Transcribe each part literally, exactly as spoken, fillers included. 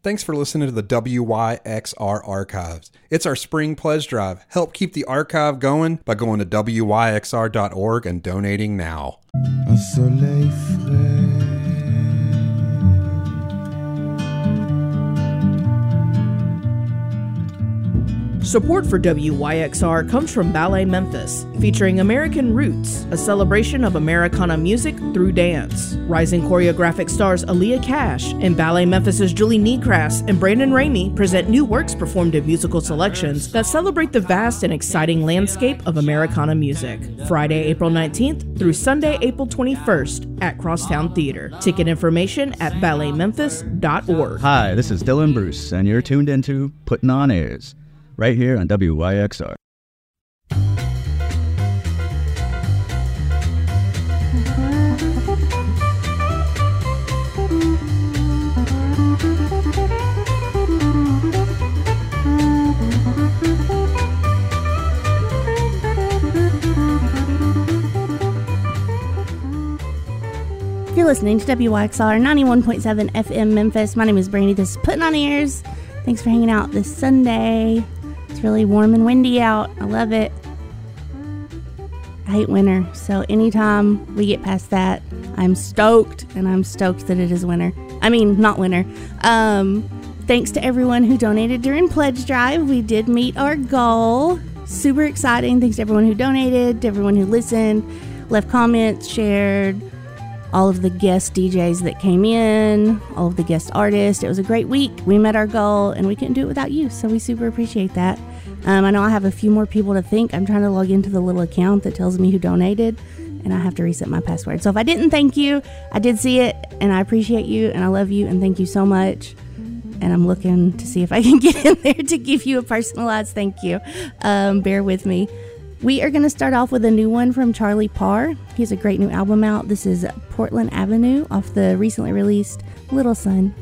Thanks for listening to the W Y X R Archives. It's our spring pledge drive. Help keep the archive going by going to W Y X R dot org and donating now. Un soleil frais. Support for W Y X R comes from Ballet Memphis, featuring American Roots, a celebration of Americana music through dance. Rising choreographic stars Aaliyah Cash and Ballet Memphis's Julie Neecrass and Brandon Ramey present new works performed in musical selections that celebrate the vast and exciting landscape of Americana music. Friday, April nineteenth through Sunday, April twenty-first at Crosstown Theater. Ticket information at ballet memphis dot org. Hi, this is Dylan Bruce, and you're tuned into Putting On Airs, right here on W Y X R. You're listening to W Y X R ninety-one point seven F M Memphis. My name is Brandy. This is Putting On Airs. Thanks for hanging out this Sunday. It's really warm and windy out. I love it. I hate winter, so anytime we get past that, I'm stoked, and I'm stoked that it is winter. I mean, not winter. Um, thanks to everyone who donated during Pledge Drive. We did meet our goal. Super exciting. Thanks to everyone who donated, to everyone who listened, left comments, shared, all of the guest D Js that came in, all of the guest artists. It was a great week. We met our goal, and we couldn't do it without you, so we super appreciate that. Um, I know I have a few more people to thank. I'm trying to log into the little account that tells me who donated, and I have to reset my password. So if I didn't thank you, I did see it, and I appreciate you, and I love you, and thank you so much. And I'm looking to see if I can get in there to give you a personalized thank you. Um, bear with me. We are going to start off with a new one from Charlie Parr. He has a great new album out. This is Portland Avenue off the recently released Little Sun.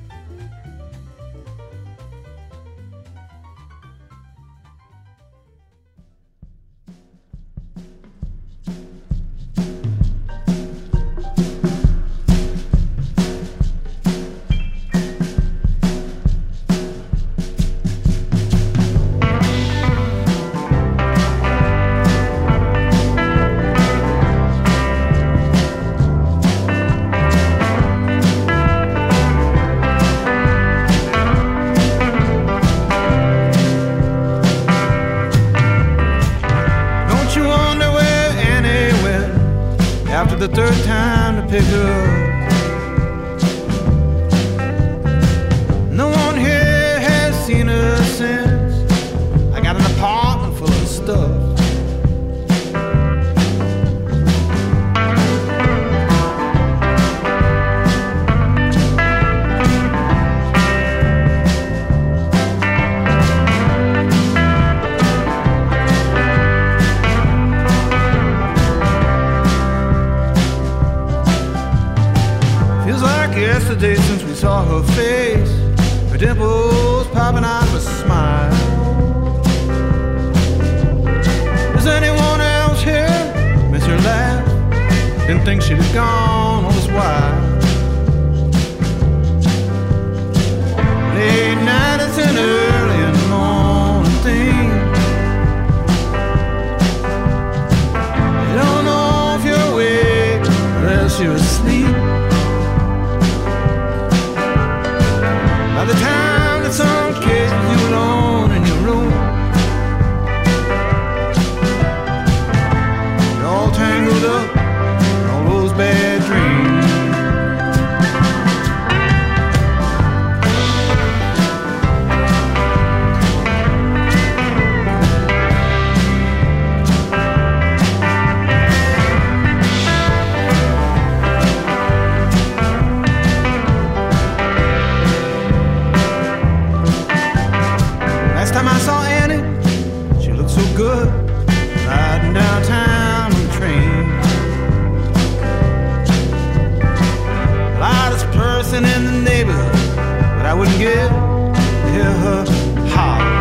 The third time to pick her up. No one here has seen her since. I got an apartment full of stuff. Yesterday since we saw her face, her dimples popping out of a smile. Does anyone else here miss her laugh? Didn't think she'd have gone all this while. Late night is an early in the morning thing. You don't know if you're awake or else you're asleep. By the time the sun kisses you alone in your room, you're all tangled up in all those bad dreams. Time I saw Annie, she looked so good, riding downtown on the train. Loudest person in the neighborhood, but I wouldn't get to hear her holler.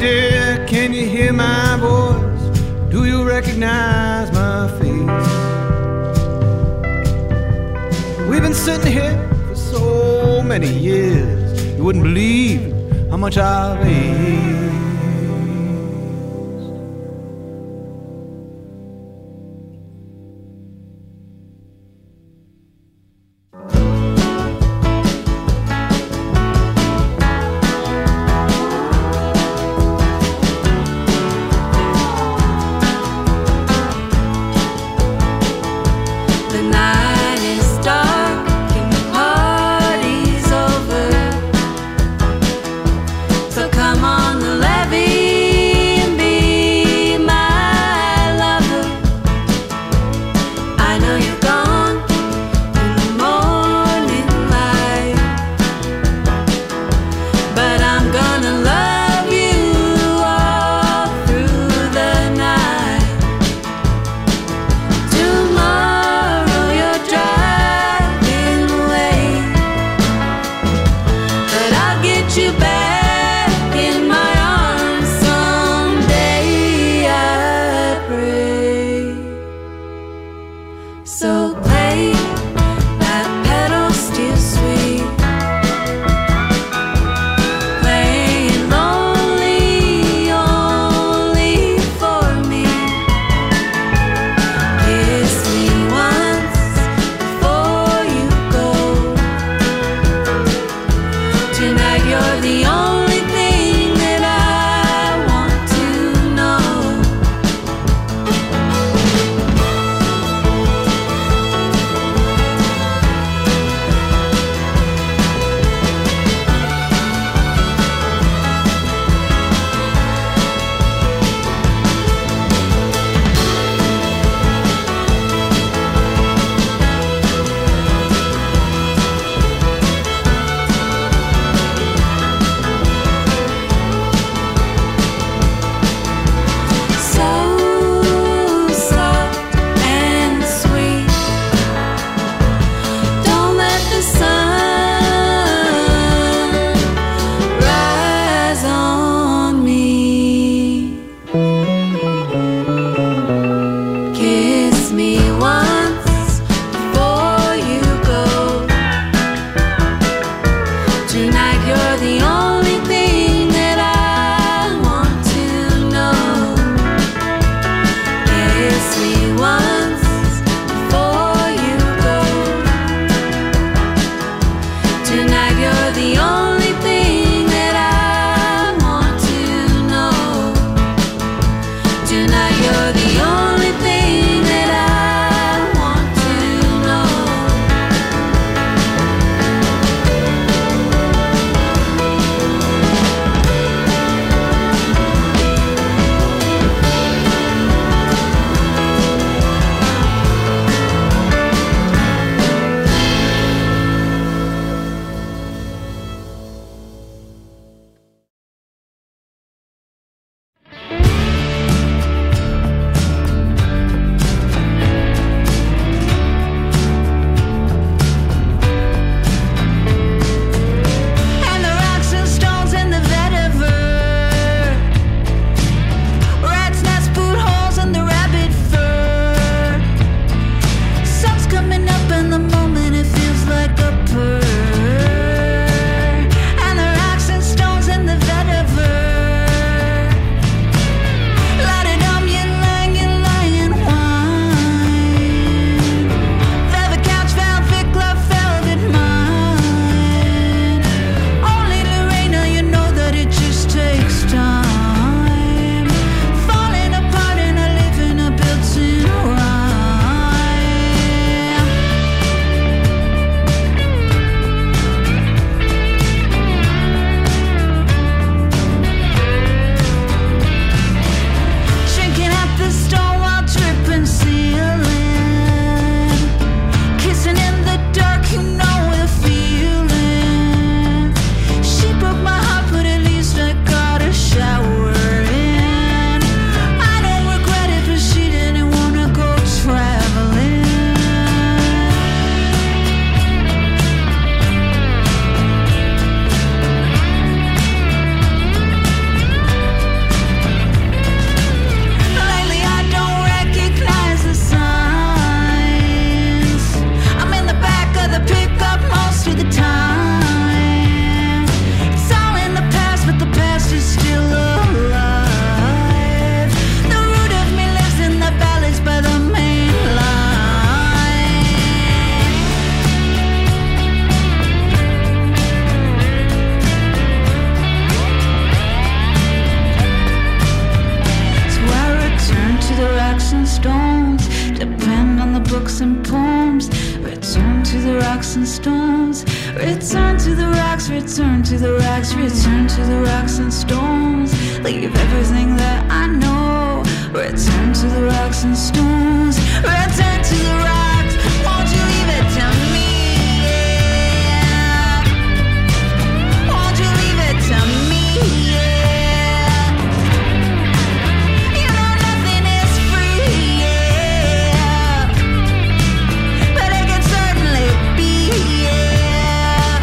dear, can you hear my voice? Do you recognize my face? We've been sitting here for so many years, you wouldn't believe how much I've aged. books and poems. Return to the rocks and stones. Return to the rocks, return to the rocks, return to the rocks and stones. Leave everything that I know. Return to the rocks and stones. Return to the rocks, won't you leave it to me? Yeah. Won't you leave it to me? Yeah. You know nothing is free, yeah. But it can certainly be, yeah.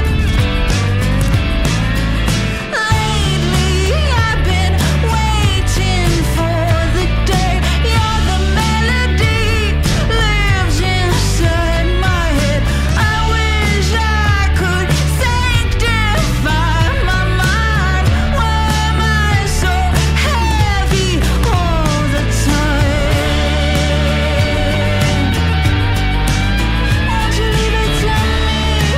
Lately I've been waiting for the day. You're the melody lives inside my head. I wish I could sanctify my mind. Why am I so heavy all the time? Won't you leave it to me?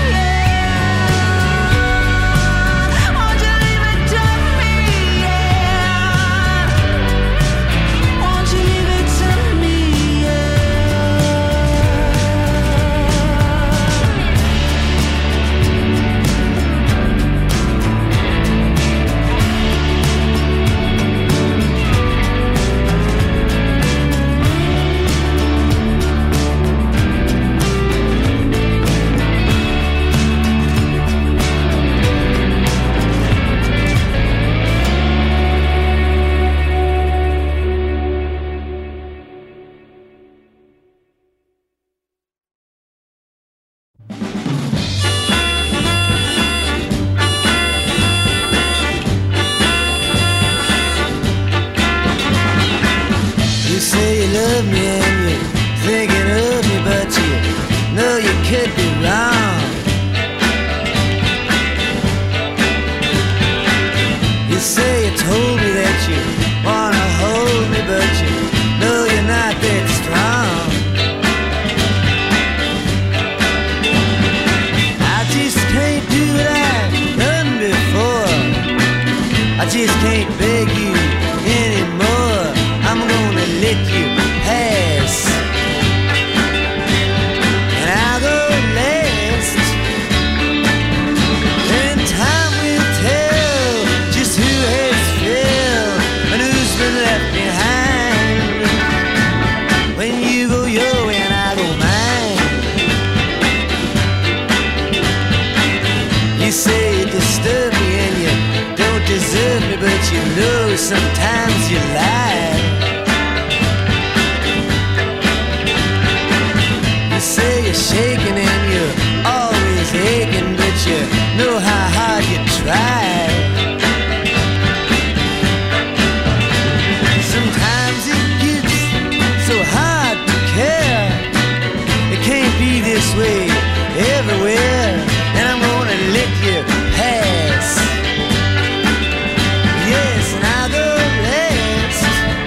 Yeah. Won't you leave it to me? Yeah. Won't you leave it to me? You say you love me and you're thinking of me, but you know you could be wrong. You say you told me that you wanna hold me, but you know you're not that strong. I just can't do what I've done before. I just can't beg you anymore. I'm gonna let you pass, and I'll go last. Then time will tell just who has failed and who's been left behind. When you go your way and I go mine. You say you disturb me and you don't deserve me, but you know sometimes you lie. You say you're shaking and you're always aching, but you know how hard you try. Sometimes it gets so hard to care. It can't be this way everywhere, and I'm gonna let you pass. Yes, and I'll go last.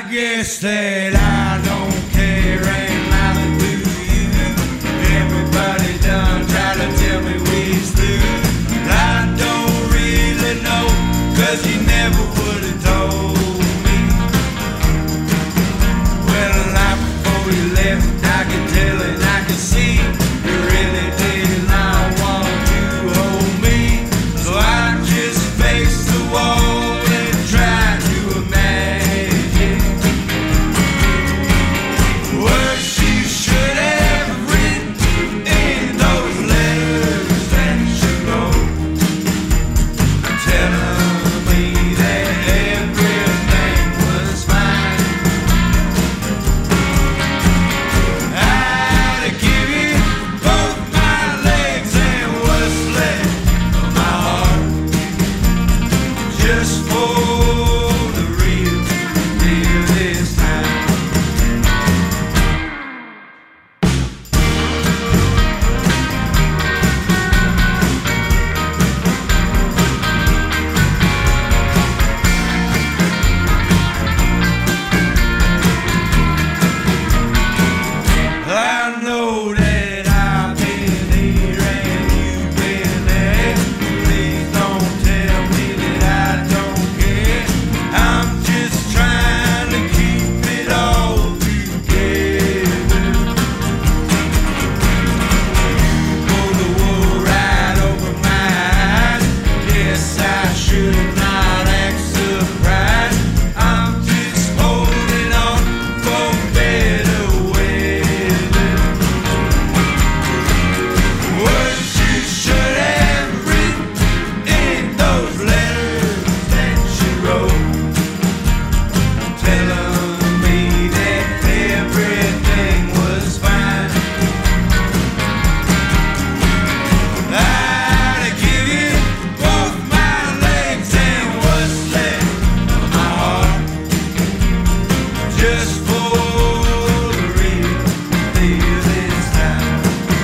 guess that I don't care, and neither do you. Everybody done try to tell me we's through. I don't really know, cause you never would have told me. Well, the night before you left, I could tell and I could see you really did not want to hold me. So I just faced the wall and tried to imagine words you should have written in those letters that you wrote, telling me that everything was fine. I'd give you both my legs and what's left of my heart, just for the real deal this time. I know that I've been here and you've been there. Please don't tell me that I don't care. I'm just trying to keep it all together. You pulled the wool right over my eyes. Guess I should not act surprised. I'm just holding on for better weather. Words you should have written in those letters that you wrote, telling me that everything was fine. I'd give you both my legs and what's left of my heart, just for the real deal this time.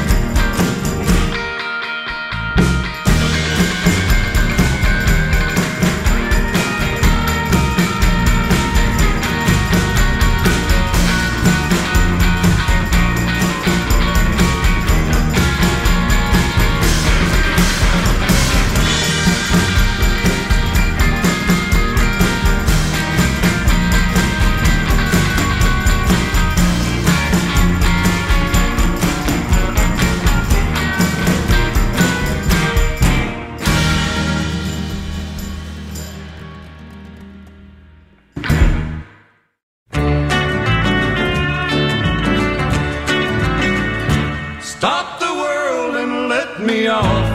Stop the world and let me off.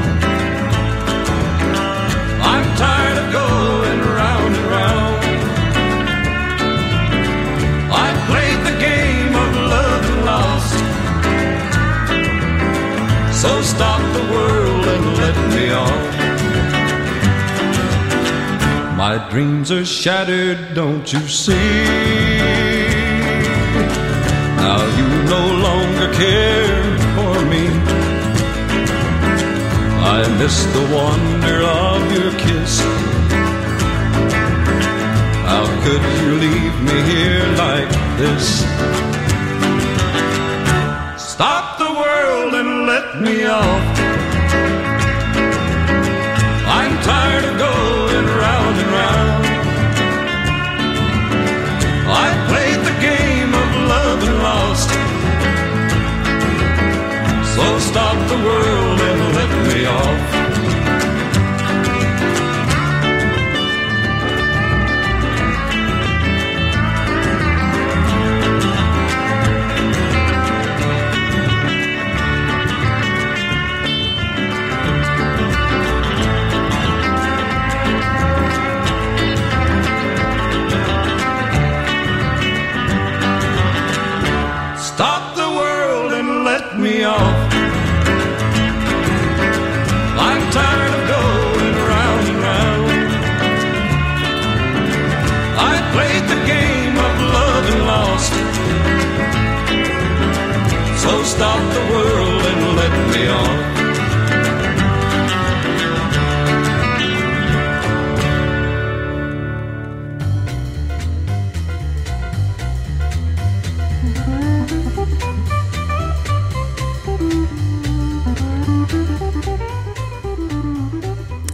I'm tired of going round and round. I played the game of love and lost. So stop the world and let me off. My dreams are shattered, don't you see? Now you no longer care for me. I miss the wonder of your kiss. How could you leave me here like this? Stop the world and let me off. I'm tired of going round and round. I played the game of love and lost. So stop the world and let me off. Stop the world and let me off. I'm tired of going round and round. I played the game of love and lost. So stop the world and let me off.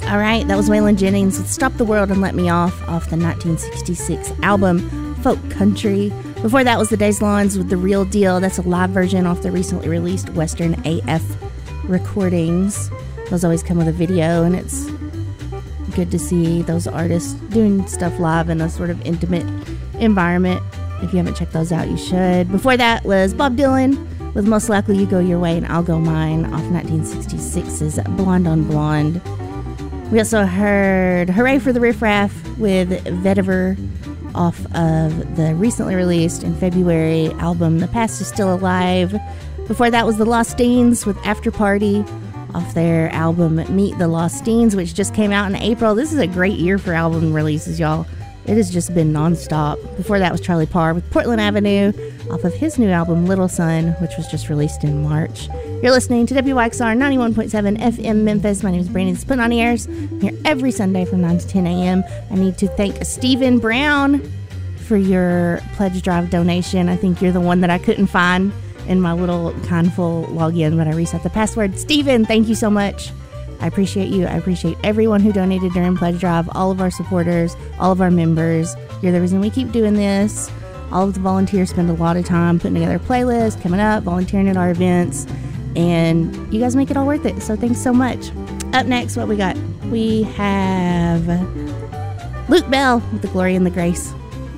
All right, that was Waylon Jennings with Stop the World and Let Me Off off the nineteen sixty-six album Folk Country. Before that was the Days Lawns with The Real Deal. That's a live version off the recently released Western A F recordings. Those always come with a video, and it's good to see those artists doing stuff live in a sort of intimate environment. If you haven't checked those out, you should. Before that was Bob Dylan with Most Likely You Go Your Way and I'll Go Mine off nineteen sixty-six's Blonde on Blonde. We also heard Hooray for the Riff Raff with Vetiver off of the recently released in February album The Past Is Still Alive. Before that was the Losteens with After Party off their album Meet the Losteens, which just came out in April. This is a great year for album releases, y'all. It has just been nonstop. Before that was Charlie Parr with Portland Avenue off of his new album Little Sun, which was just released in March. You're listening to W Y X R ninety-one point seven F M Memphis. My name is Brandy. This is Putting on the Airs. I'm here every Sunday from nine to ten a.m. I need to thank Stephen Brown for your pledge drive donation. I think you're the one that I couldn't find in my little Kindful login, but I reset the password. Stephen, thank you so much. I appreciate you. I appreciate everyone who donated during Pledge Drive, all of our supporters, all of our members. You're the reason we keep doing this. All of the volunteers spend a lot of time putting together playlists, coming up, volunteering at our events, and you guys make it all worth it. So thanks so much. Up next, what we got? We have Luke Bell with The Glory and the Grace.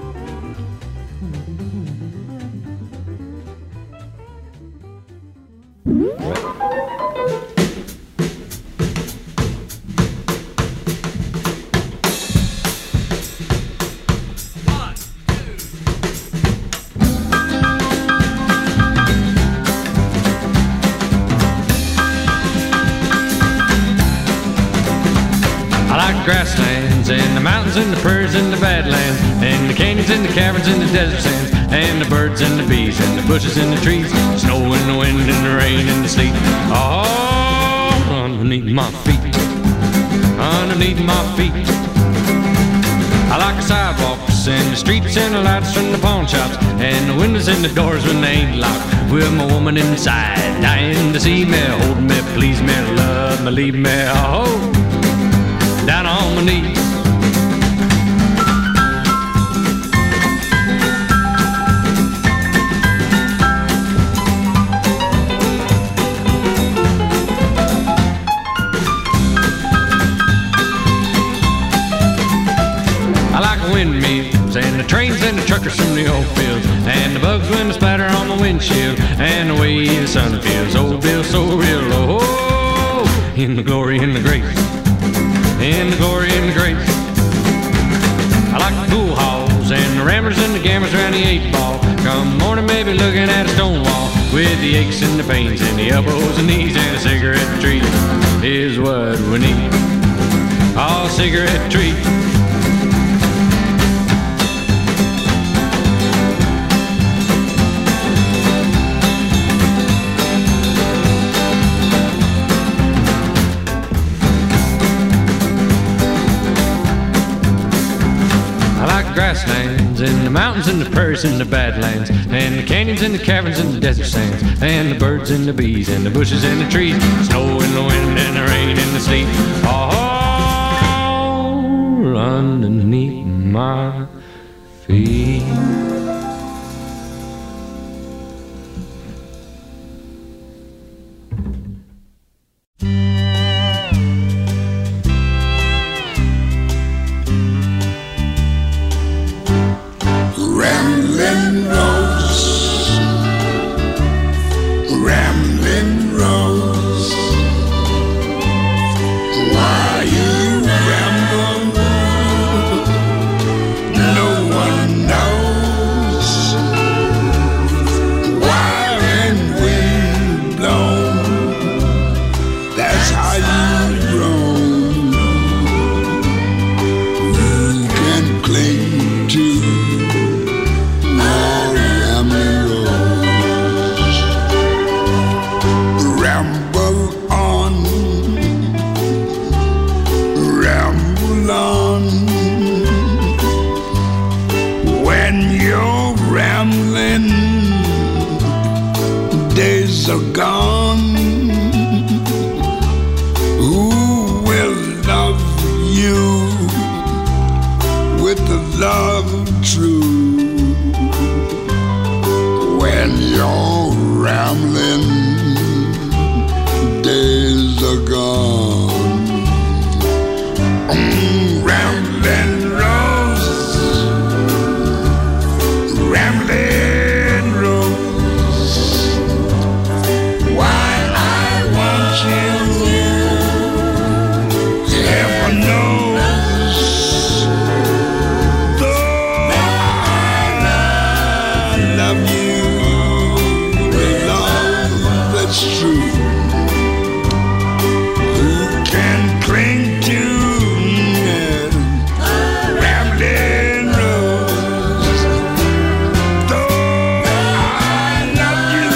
Grasslands and the mountains and the prairies and the badlands and the canyons and the caverns and the desert sands and the birds and the bees and the bushes and the trees, snow and the wind and the rain and the sleet, all underneath my feet, underneath my feet. I like the sidewalks and the streets and the lights from the pawn shops and the windows and the doors when they ain't locked, with my woman inside dying to see me, hold me, please me, love me, leave me, oh, down on my knees. I like the windmills and the trains and the truckers from the old fields and the bugs when they splatter on my windshield and the way the sun feels. Oh, Bill, so real, oh, in the glory and the grace, in the glory and the grace. I like the pool halls and the ramblers and the gamblers around the eight ball. Come morning, maybe looking at a stone wall with the aches and the pains and the elbows and knees and a cigarette tree is what we need. Oh, cigarette tree. Grasslands and the mountains and the prairies and the badlands and the canyons and the caverns and the desert sands and the birds and the bees and the bushes and the trees, snow and the wind and the rain and the sleet, all underneath my feet. Ramblin' Rose, Ramblin' Rose, why you ramble? No one knows why and wind blown. That's how you roam. You can cling to days are gone. Who will love love true. When you're rambling, days are gone. Mm, rambling rose, rambling rose. Why I want you, heaven knows. Though I love you with love that's true. Who can cling to rambling rose? Though I love you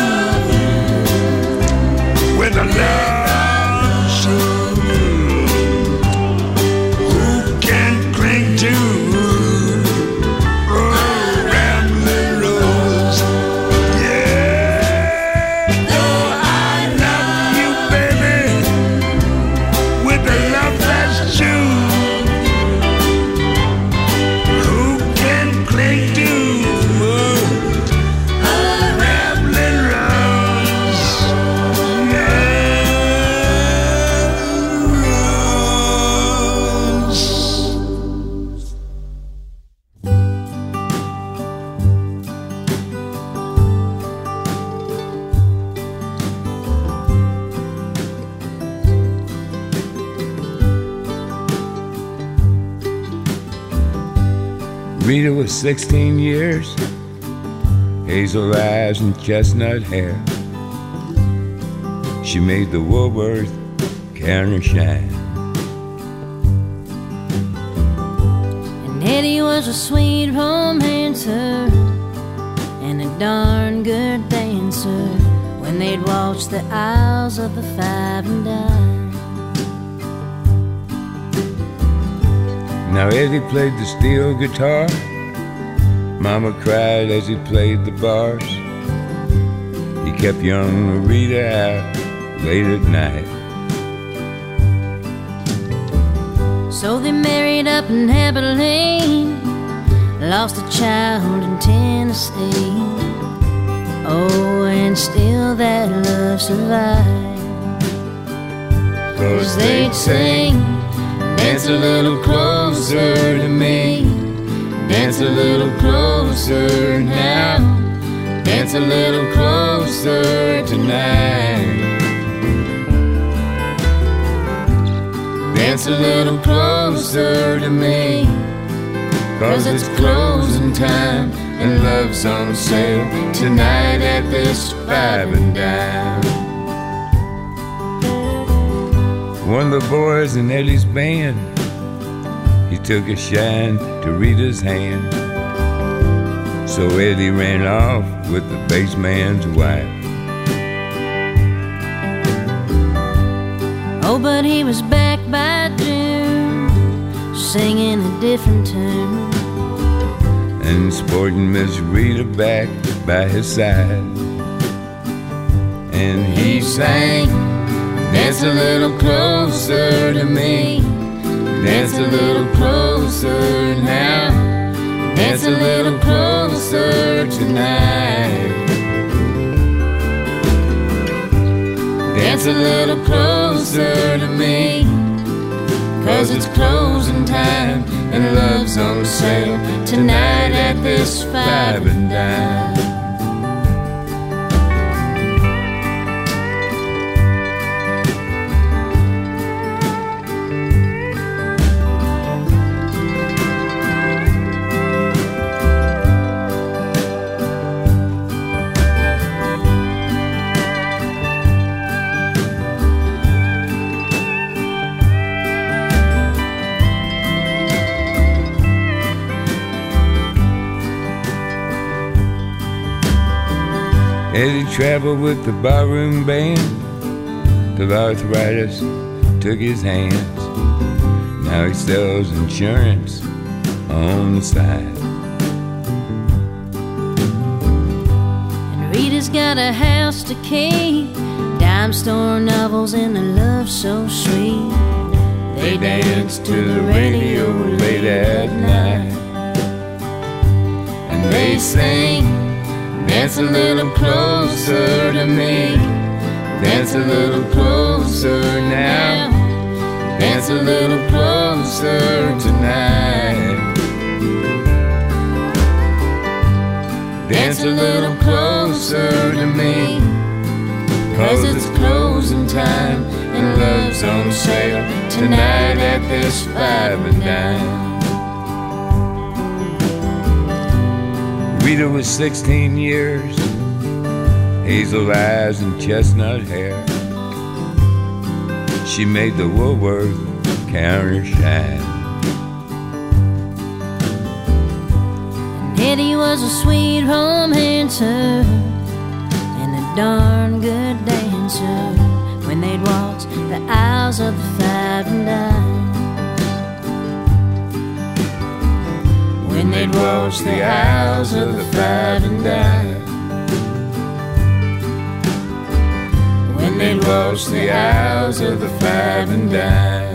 with a love true. Who can cling to oh, rambling rose? Yeah, though I love you, baby, with a love that's true. Who can cling to a rambling rose? Rita was sixteen years, hazel eyes and chestnut hair. She made the Woolworth counter shine. And Eddie was a sweet romancer and a darn good dancer when they'd walk the aisles of the five and dime. Now Eddie played the steel guitar. Mama cried as he played the bars. He kept young Rita out late at night. So they married up in Abilene, lost a child in Tennessee. Oh, and still that love survived. 'Cause they'd sing, dance a little closer to me, dance a little closer now, dance a little closer tonight. Dance a little closer to me, 'cause it's closing time and love's on sale tonight at this five and dime. One of the boys in Eddie's band, he took a shine to Rita's hand. So Eddie ran off with the bass man's wife. Oh, but he was back by June, singing a different tune, and sporting Miss Rita back by his side. And he sang, dance a little closer to me, dance a little closer now, dance a little closer tonight. Dance a little closer to me, 'cause it's closing time and love's on sale tonight at this five and dime. Eddie traveled with the barroom band till arthritis took his hands. Now he sells insurance on the side. And Rita's got a house to keep, dime store novels and a love so sweet. They dance to the radio late at night. they sing. Dance a little closer to me. Dance a little closer now. Dance a little closer tonight. Dance a little closer to me. 'Cause it's closing time and love's on sale tonight at this five and dime. Rita was sixteen years, hazel eyes and chestnut hair. She made the Woolworth counter shine. And Eddie was a sweet romancer and a darn good dancer when they'd waltz the aisles of the five and dime. When they'd waltz the aisles of the five and dime. When they'd waltz the aisles of the five and dime.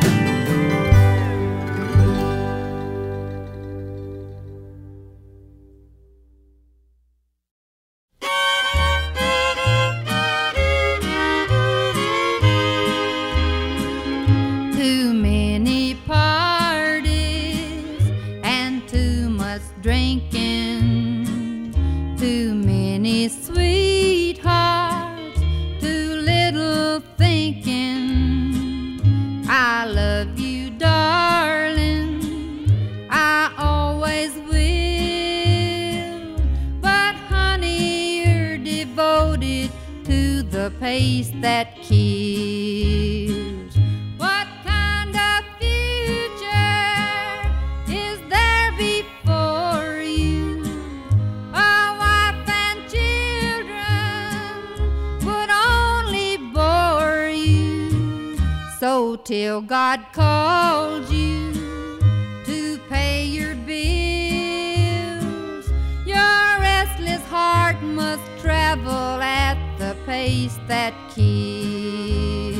Too many parties and too much drinking. Too many sweethearts, too little thinking. I love you, darling, I always will. But honey, you're devoted to the pace that kills. What kind of future is there before you? A wife and children would only bore you. So till God calls you to pay your bills, your restless heart must travel at the pace that kills.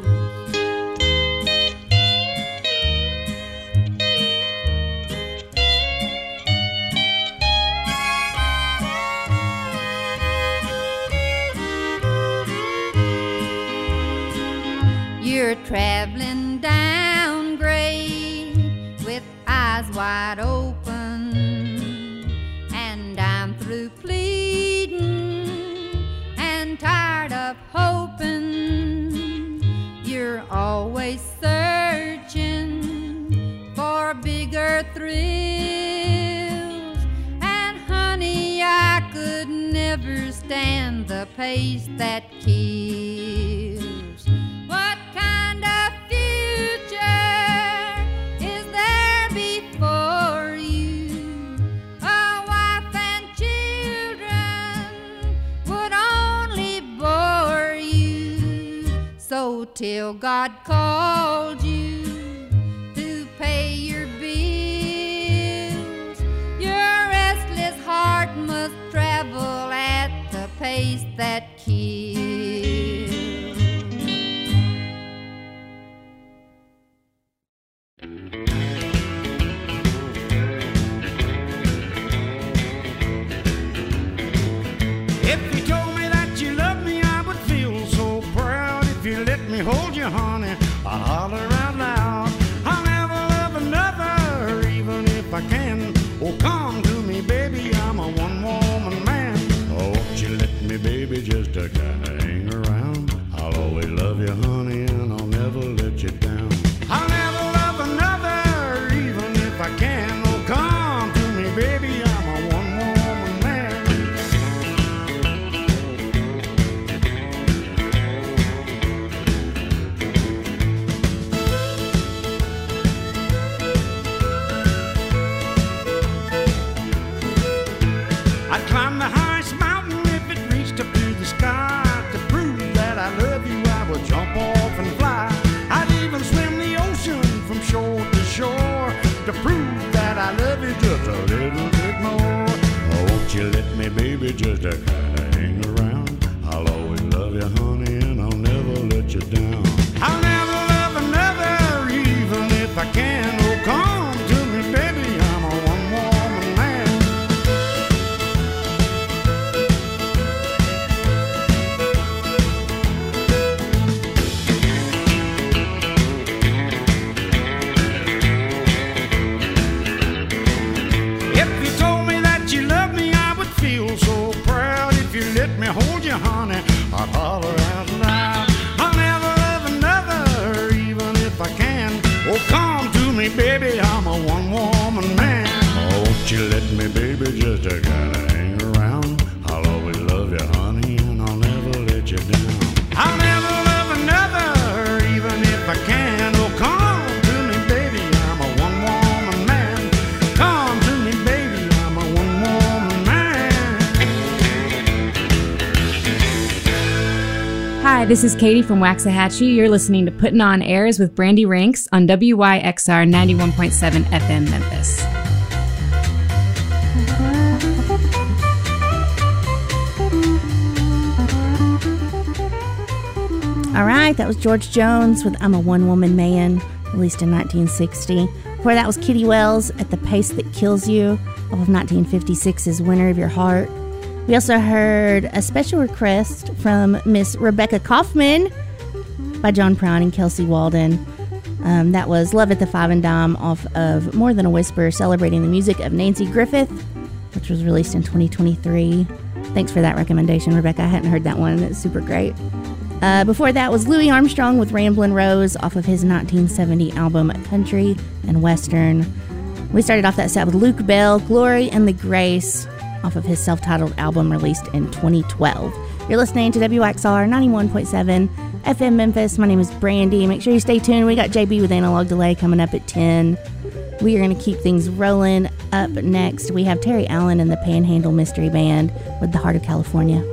You're traveling down grade with eyes wide open, and I'm through pleading and tired of hoping. You're always searching for bigger thrills, and honey, I could never stand the pace that kills. What kind of future is there before you? A wife and children would only bore you. So till God called you to pay your bills, your restless heart must travel at the pace that kills. If you told me that you loved me, I would feel so proud. If you let me hold you, honey, I'll holler out loud. I'll never love another, even if I can. Oh, come to me, baby, I'm a one-woman man. Oh, won't you let me, baby, just to kind of hang around? I'll always love you, honey, and I'll never let you down. I'll never love another, even if I can. Oh, come to me, baby, I'm a one-woman man. I'd climb the highest mountain if it reached up to the sky. To prove that I love you, I would jump off and fly. I'd even swim the ocean from shore to shore to prove that I love you just a little bit more. Oh, won't you let me, baby, just to kind of hang around? I'll always love you, honey, and I'll never let you down. I'll never love another, even if I can. Oh, come to me, baby, I'm a one-woman man. Hi, this is Katie from Waxahachie. You're listening to Putting On Airs with Brandy Ranks on W Y X R ninety-one point seven F M Memphis. All right, that was George Jones with I'm a One-Woman Man, released in nineteen sixty. Before that was Kitty Wells at The Pace That Kills You, off of nineteen fifty-six's Winner of Your Heart. We also heard a special request from Miss Rebecca Kaufman by John Prine and Kelsey Walden. Um, that was Love at the Five and Dime off of More Than a Whisper, celebrating the music of Nancy Griffith, which was released in twenty twenty-three. Thanks for that recommendation, Rebecca. I hadn't heard that one. It's super great. Uh, before that was Louis Armstrong with Ramblin' Rose off of his nineteen seventy album Country and Western. We started off that set with Luke Bell, Glory and the Grace, off of his self-titled album released in twenty twelve. You're listening to W X R ninety-one point seven F M Memphis. My name is Brandy. Make sure you stay tuned. We got J B with Analog Delay coming up at ten. We are going to keep things rolling. Up next, we have Terry Allen and the Panhandle Mystery Band with The Heart of California.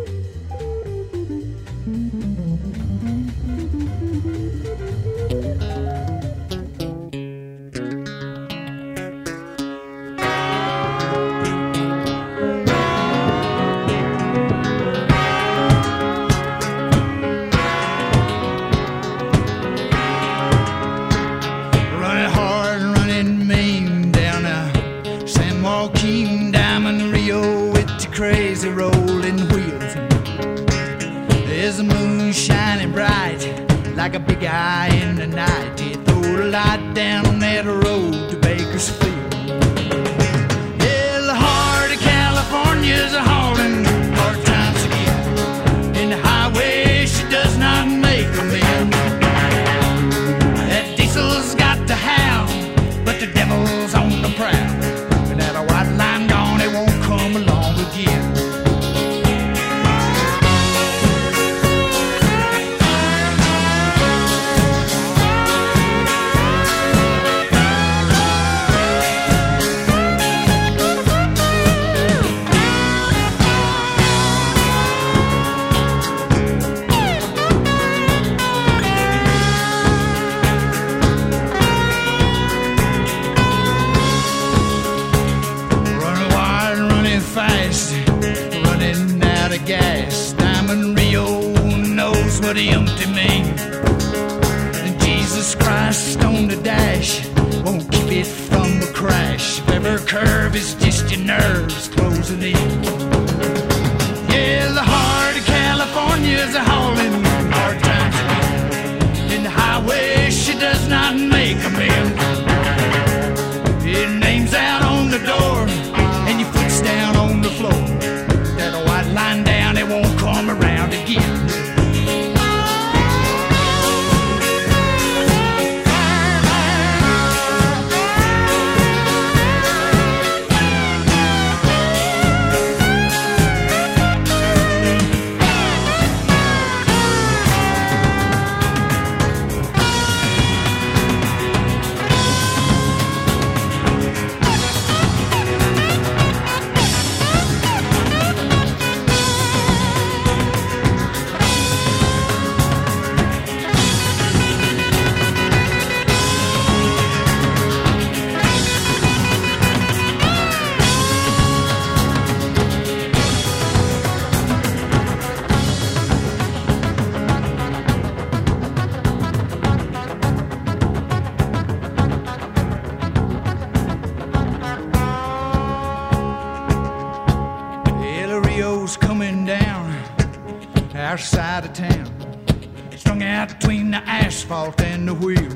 Side of town, strung out between the asphalt and the wheel.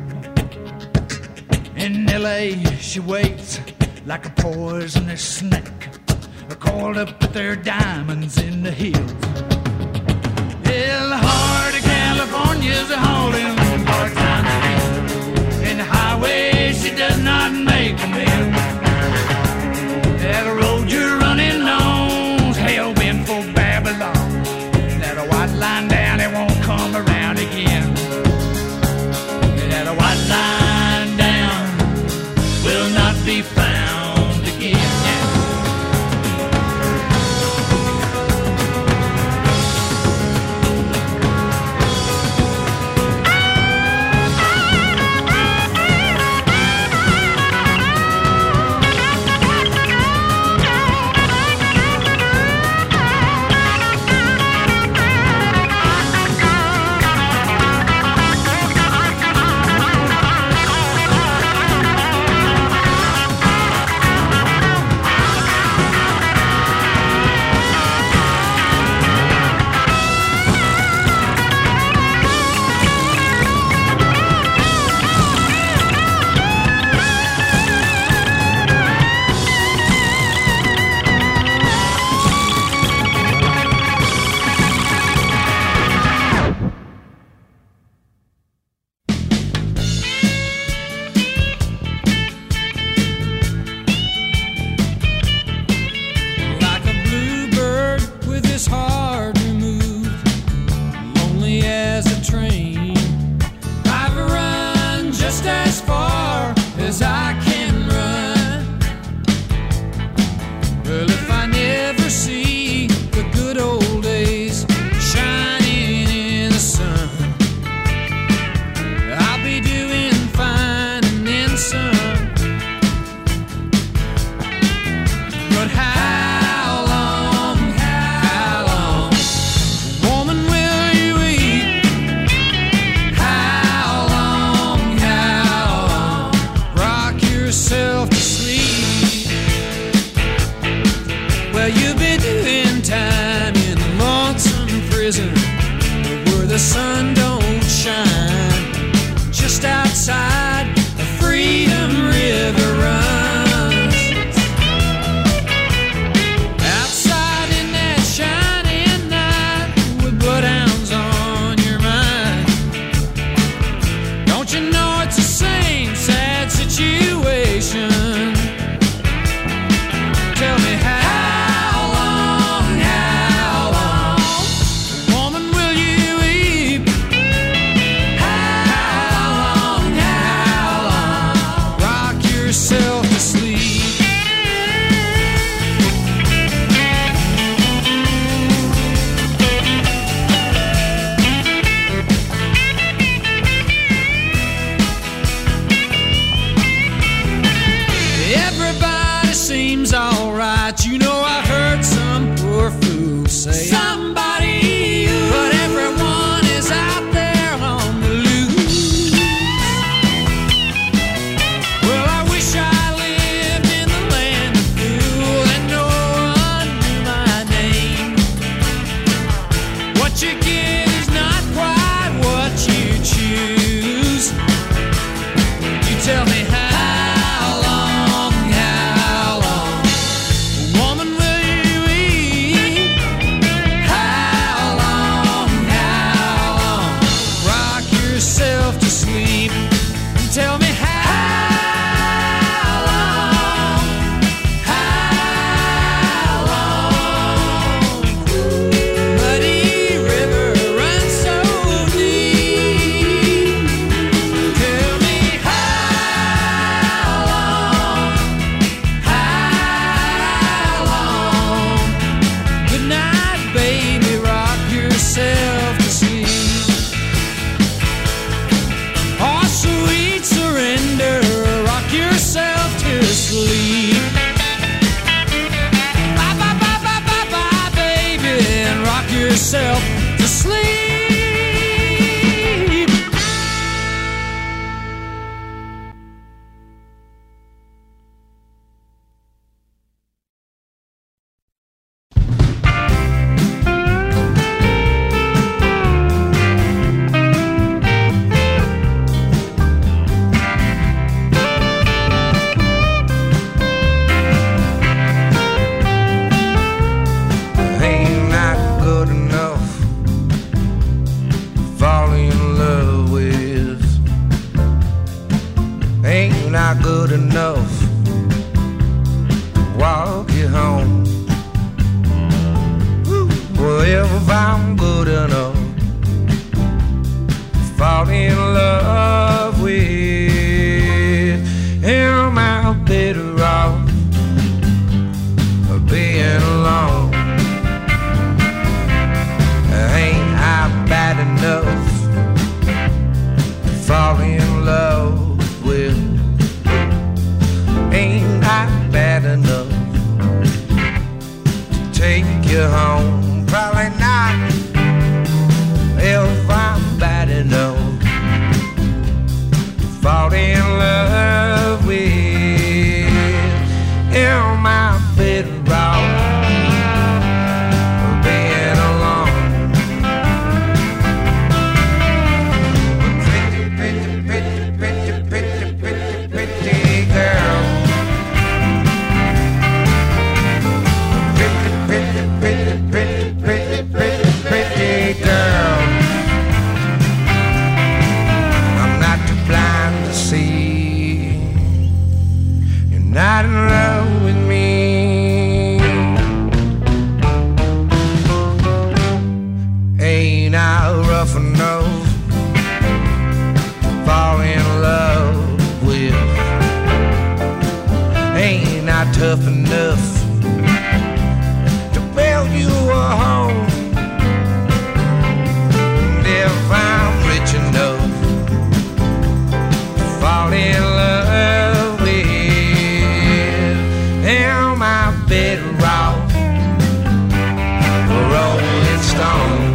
In L A she waits like a poisonous snake, coiled up with their diamonds in the hills. Yeah, the heart of California's a hauling hard times, and the highway she does not make a mill. That road you're running on's hell bent for Babylon. White line down, it won't come around again. That white line down will not be found again. train. I've run just as far as I can run. Well, if I never see the good old days shining in the sun, I'll be doing fine and then some. But how long, how long, woman, will you weep? How long, how long, rock yourself to sleep? Well, you've been doing time in a lonesome prison where the sun don't shine. Just outside the Freedom River runs. Outside in that shining night with bloodhounds on your mind. Don't you know it's the same sad situation? Tell me how long, how long, woman, will you weep? How long, how long, rock yourself to sleep? Everybody seems alright. You know, I heard some poor fool say somebody, but everyone is out there on the loose. Well, I wish I lived in the land of fool and no one knew my name. What you get is not quite what you choose. You tell me how long, how long, woman, will you weep? How long, how long, rock yourself to sleep? Tell me how long, how long, muddy river runs so deep. Tell me how long, how long, good night, baby, rock yourself to sleep. Oh, sweet surrender, rock yourself to sleep. Bye, bye, bye, bye, bye, bye, baby, and rock yourself to sleep. Ain't not good enough. Falling in love with. Ain't not good enough. Walk you home. Woo. Well, if I'm good enough, fall in love with. Am I better off being alone? Ain't I bad enough to fall in love with? Ain't I bad enough to take you home? Probably not. If I'm bad enough to fall in love with, am I better off being alone? Pretty, pretty, pretty, pretty, pretty, pretty, pretty girl. Pretty, pretty, pretty, pretty, pretty, pretty, pretty girl. I'm not too blind to see you're not in love with me. Ain't I rough enough tough enough to build you a home. And if I'm rich enough to fall in love with, am I better off a Rolling Stone?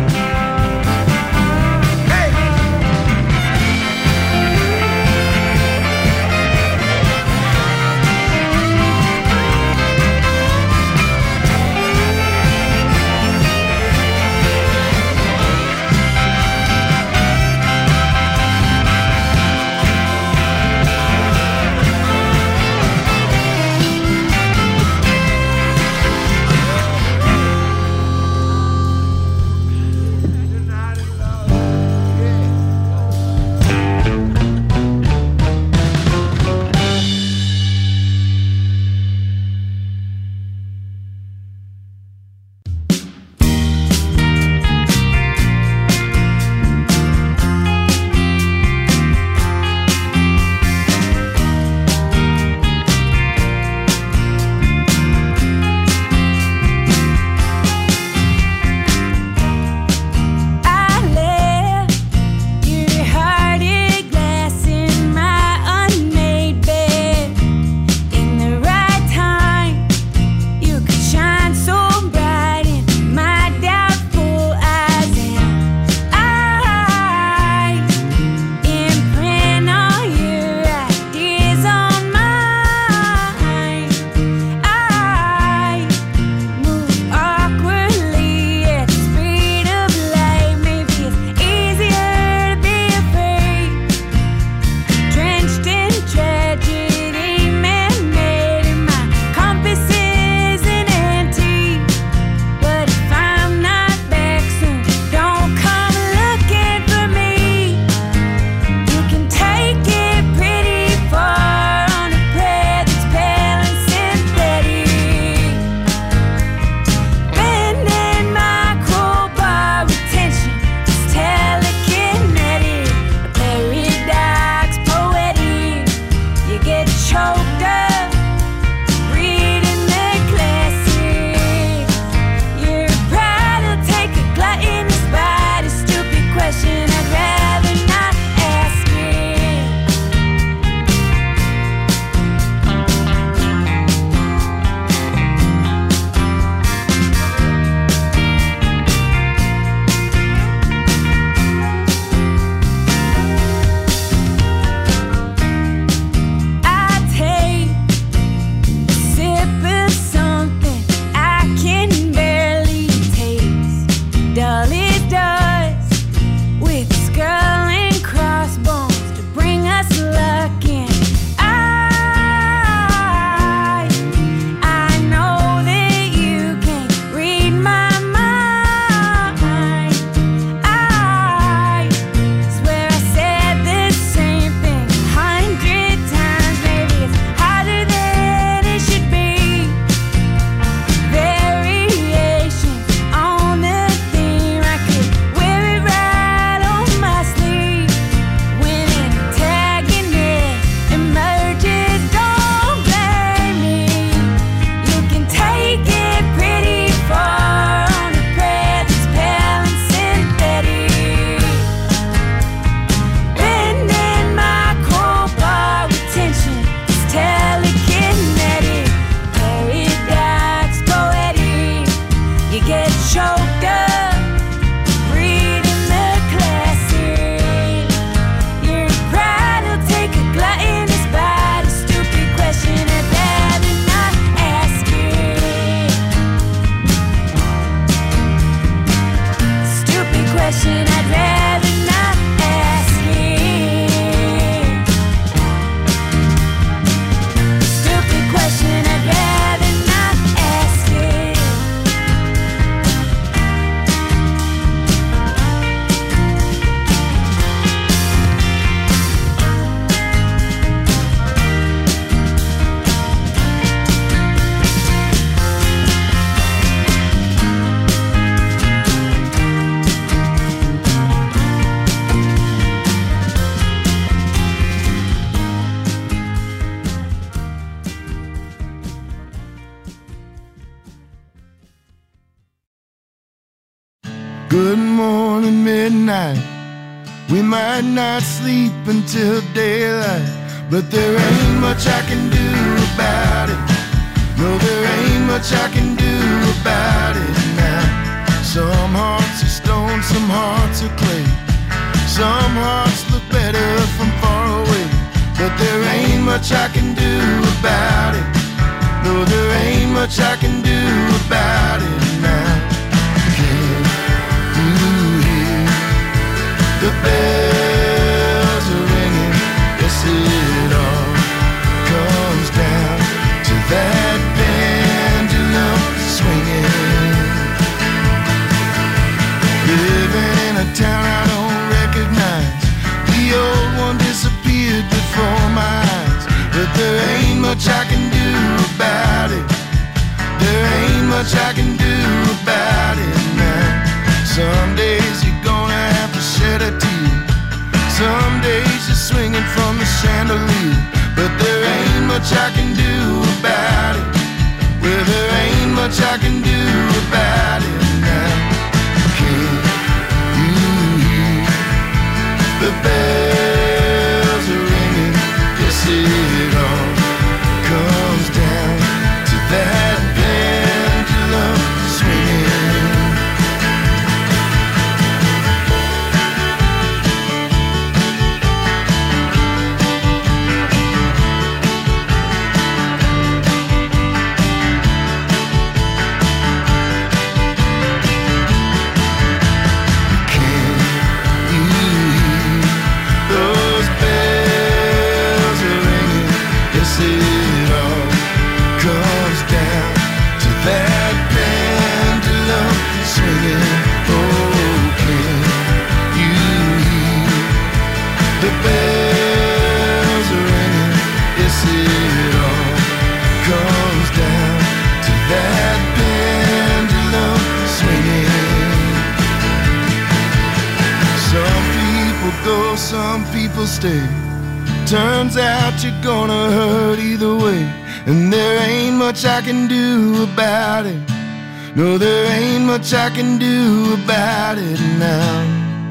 at night. We might not sleep until daylight, but there ain't much I can do about it. No, there ain't much I can do about it now. Some hearts are stone, some hearts are clay. Some hearts look better from far away, but there ain't much I can do about it. No, there ain't much I can do about it now. Can you hear the bells are ringing? Yes, it all comes down to that pendulum swinging. Living in a town I don't recognize. The old one disappeared before my eyes, but there ain't much I can do about it. There ain't much I can do about it now. Some days you're gonna have to shed a tear. Some days you're swinging from the chandelier, but there ain't much I can do about it. Well, there ain't much I can do about it now. Can you hear the bells are ringing? Yes, it all comes down to that pendulum swinging. Some people stay. Turns out you're gonna hurt either way, and there ain't much I can do about it. No, there ain't much I can do about it now.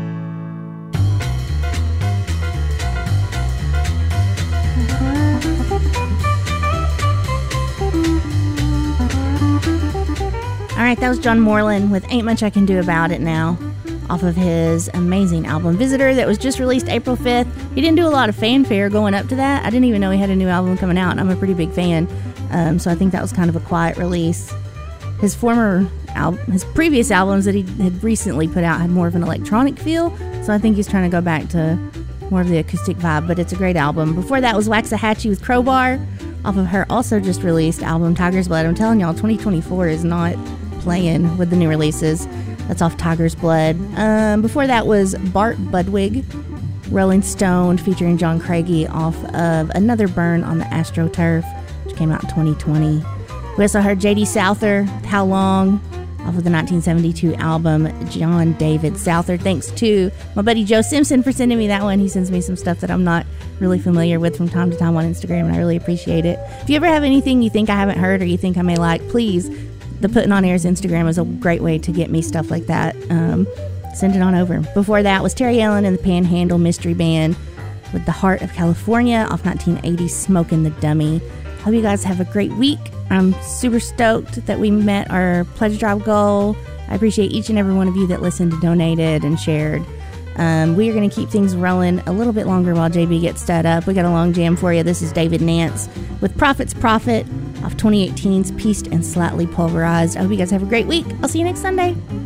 All right, that was John Moreland with Ain't Much I Can Do About It Now, off of his amazing album Visitor that was just released April fifth. He didn't do a lot of fanfare going up to that. I didn't even know he had a new album coming out, and I'm a pretty big fan, um, so I think that was kind of a quiet release. His former album, his previous albums that he had recently put out had more of an electronic feel, so I think he's trying to go back to more of the acoustic vibe, but it's a great album. Before that was Waxahachie with Crowbar, off of her also just released album Tiger's Blood. I'm telling y'all, twenty twenty-four is not playing with the new releases. That's off Tiger's Blood. Um, before that was Bart Budwig, Rolling Stone, featuring John Craigie, off of Another Burn on the AstroTurf, which came out in twenty twenty. We also heard J D Souther, How Long, off of the nineteen seventy-two album John David Souther. Thanks to my buddy Joe Simpson for sending me that one. He sends me some stuff that I'm not really familiar with from time to time on Instagram, and I really appreciate it. If you ever have anything you think I haven't heard or you think I may like, please, the Putting On Air's Instagram is a great way to get me stuff like that. Um, send it on over. Before that was Terry Allen and the Panhandle Mystery Band with The Heart of California, off nineteen eighty's Smokin' the Dummy. Hope you guys have a great week. I'm super stoked that we met our pledge drive goal. I appreciate each and every one of you that listened, donated, and shared. Um, we are going to keep things rolling a little bit longer while J B gets set up. We got a long jam for you. This is David Nance with Prophet's Prophet off twenty eighteen's Pieced and Slightly Pulverized. I hope you guys have a great week. I'll see you next Sunday.